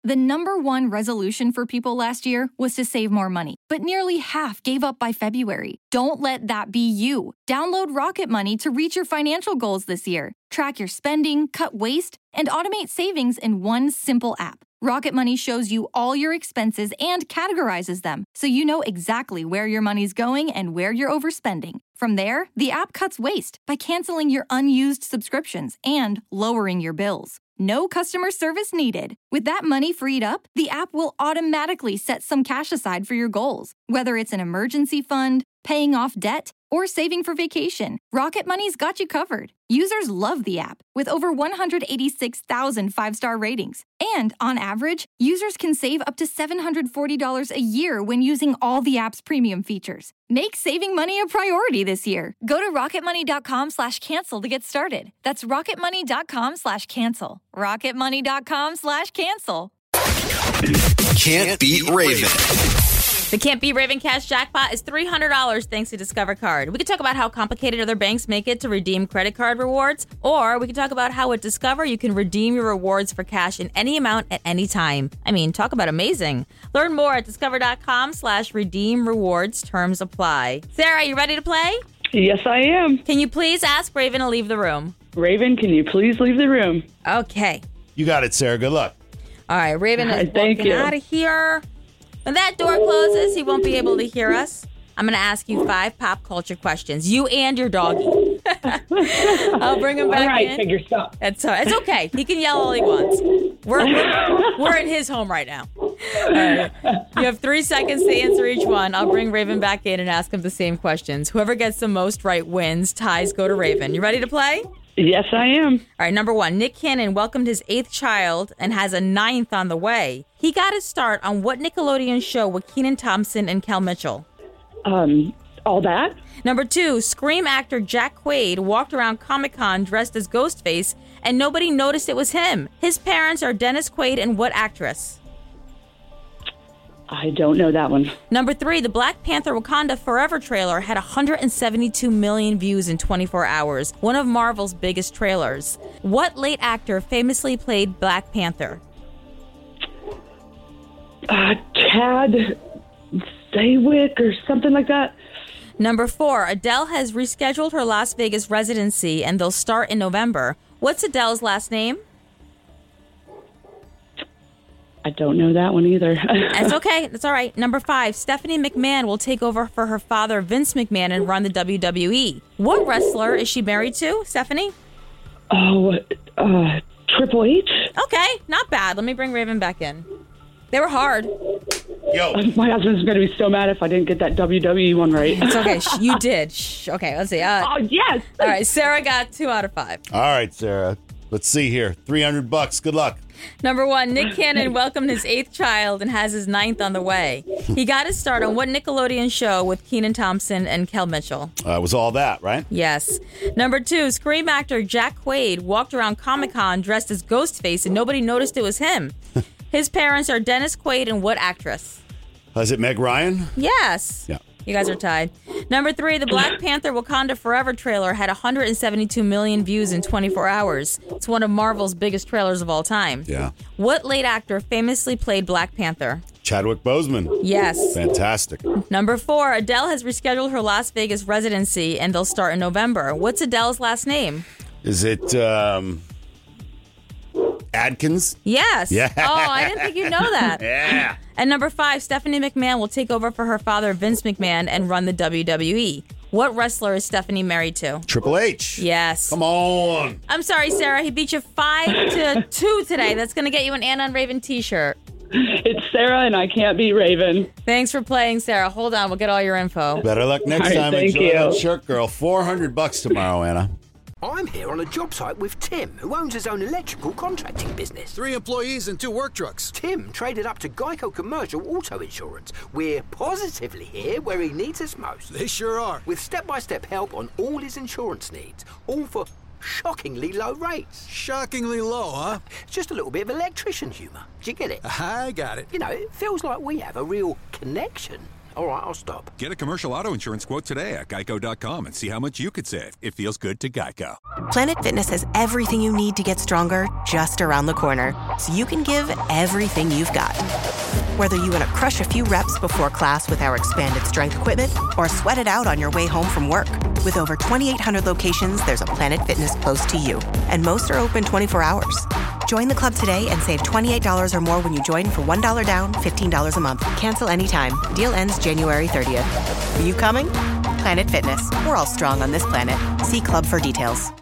The number one resolution for people last year was to save more money, but nearly half gave up by February. Don't let that be you. Download Rocket Money to reach your financial goals this year. Track your spending, cut waste, and automate savings in one simple app. Rocket Money shows you all your expenses and categorizes them, so you know exactly where your money's going and where you're overspending. From there, the app cuts waste by canceling your unused subscriptions and lowering your bills. No customer service needed. With that money freed up, the app will automatically set some cash aside for your goals. Whether it's an emergency fund, paying off debt, or saving for vacation, Rocket Money's got you covered. Users love the app, with over 186,000 five-star ratings. And on average, users can save up to $740 a year when using all the app's premium features. Make saving money a priority this year. Go to rocketmoney.com/cancel to get started. That's rocketmoney.com/cancel. rocketmoney.com/cancel. Can't beat Raven. The Can't Beat Raven Cash Jackpot is $300 thanks to Discover Card. We could talk about how complicated other banks make it to redeem credit card rewards, or we could talk about how at Discover you can redeem your rewards for cash in any amount at any time. I mean, talk about amazing. Learn more at discover.com/redeem rewards. Terms apply. Sarah, you ready to play? Yes, I am. Can you please ask Raven to leave the room? Raven, can you please leave the room? Okay. You got it, Sarah. Good luck. All right, Raven is Thank walking you. out of here. When that door closes, he won't be able to hear us. I'm going to ask you 5 pop culture questions. You and your doggy. I'll bring him back All right, in. figure stuff. It's okay. He can yell all he wants. We're in his home right now. All right. You have 3 seconds to answer each one. I'll bring Raven back in and ask him the same questions. Whoever gets the most right wins. Ties go to Raven. You ready to play? Yes, I am. All right, number 1. Nick Cannon welcomed his 8th child and has a 9th on the way. He got his start on what Nickelodeon show with Kenan Thompson and Kel Mitchell? All that? Number 2, Scream actor Jack Quaid walked around Comic-Con dressed as Ghostface, and nobody noticed it was him. His parents are Dennis Quaid and what actress? I don't know that one. Number 3, the Black Panther Wakanda Forever trailer had 172 million views in 24 hours, one of Marvel's biggest trailers. What late actor famously played Black Panther? Chad Saywick or something like that. Number 4, Adele has rescheduled her Las Vegas residency and they'll start in November. What's Adele's last name? I don't know that one either. That's okay. That's all right. Number 5, Stephanie McMahon will take over for her father, Vince McMahon, and run the WWE. What wrestler is she married to, Stephanie? Oh, Triple H? Okay, not bad. Let me bring Raven back in. They were hard. Yo. My husband's going to be so mad if I didn't get that WWE one right. It's okay. You did. Okay, let's see. Oh, yes. All right, Sarah got 2 out of 5. All right, Sarah. Let's see here. $300. Good luck. Number 1, Nick Cannon welcomed his 8th child and has his 9th on the way. He got his start on what Nickelodeon show with Kenan Thompson and Kel Mitchell? It was all that, right? Yes. Number 2, Scream actor Jack Quaid walked around Comic-Con dressed as Ghostface and nobody noticed it was him. His parents are Dennis Quaid and what actress? Is it Meg Ryan? Yes. Yeah. You guys are tied. Number 3, the Black Panther Wakanda Forever trailer had 172 million views in 24 hours. It's one of Marvel's biggest trailers of all time. Yeah. What late actor famously played Black Panther? Chadwick Boseman. Yes. Fantastic. Number 4, Adele has rescheduled her Las Vegas residency and they'll start in November. What's Adele's last name? Is it Adkins? Yes. Yeah. Oh, I didn't think you'd know that. Yeah. And number 5, Stephanie McMahon will take over for her father, Vince McMahon, and run the WWE. What wrestler is Stephanie married to? Triple H. Yes. Come on. I'm sorry, Sarah. He beat you 5-2 today. That's going to get you an Anna and Raven t-shirt. It's Sarah, and I can't beat Raven. Thanks for playing, Sarah. Hold on. We'll get all your info. Better luck next All right, time. thank Enjoy you. that shirt, girl. $400 tomorrow, Anna. I'm here on a job site with Tim, who owns his own electrical contracting business. 3 employees and 2 work trucks. Tim traded up to Geico Commercial Auto Insurance. We're positively here where he needs us most. They sure are. With step-by-step help on all his insurance needs, all for shockingly low rates. Shockingly low, huh? It's just a little bit of electrician humour. Do you get it? I got it. You know, it feels like we have a real connection. All right, I'll stop. Get a commercial auto insurance quote today at geico.com and see how much you could save. It feels good to Geico. Planet Fitness has everything you need to get stronger just around the corner, so you can give everything you've got. Whether you want to crush a few reps before class with our expanded strength equipment or sweat it out on your way home from work. With over 2,800 locations, there's a Planet Fitness close to you, and most are open 24 hours. Join the club today and save $28 or more when you join for $1 down, $15 a month. Cancel anytime. Deal ends January 30th. Are you coming? Planet Fitness. We're all strong on this planet. See club for details.